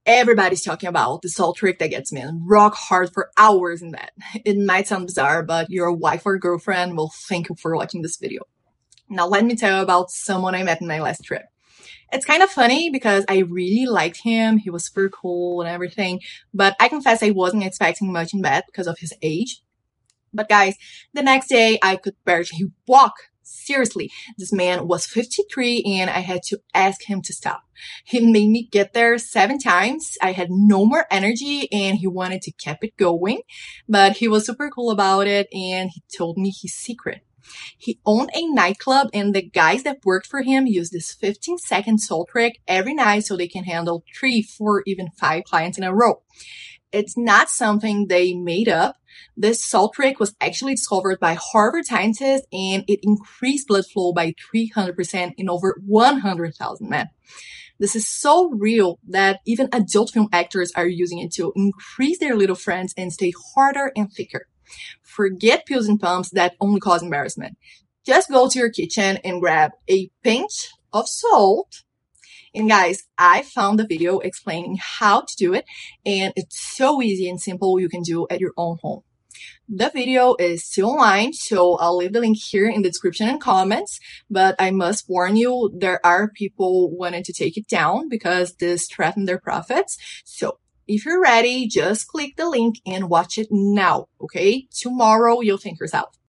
Everybody's talking about the salt trick that gets men rock hard for hours in bed. It might sound bizarre, but your wife or girlfriend will thank you for watching this video. Now let me tell you about someone I met in my last trip. It's kind of funny because I really liked him. He was super cool and everything, but I confess I wasn't expecting much in bed because of his age. But guys, the next day I could barely walk. Seriously, this man was 53 and I had to ask him to stop. He made me get there 7 times. I had no more energy and he wanted to keep it going, but he was super cool about it and he told me his secret. He owned a nightclub and the guys that worked for him use this 15-second salt trick every night so they can handle 3, 4, even 5 clients in a row. It's not something they made up. This salt trick was actually discovered by Harvard scientists and it increased blood flow by 300% in over 100,000 men. This is so real that even adult film actors are using it to increase their little friends and stay harder and thicker. Forget pills and pumps that only cause embarrassment. Just go to your kitchen and grab a pinch of salt. And guys, I found a video explaining how to do it, and it's so easy and simple you can do at your own home. The video is still online, so I'll leave the link here in the description and comments, but I must warn you, there are people wanting to take it down because this threatened their profits. So if you're ready, just click the link and watch it now, okay? Tomorrow you'll thank yourself.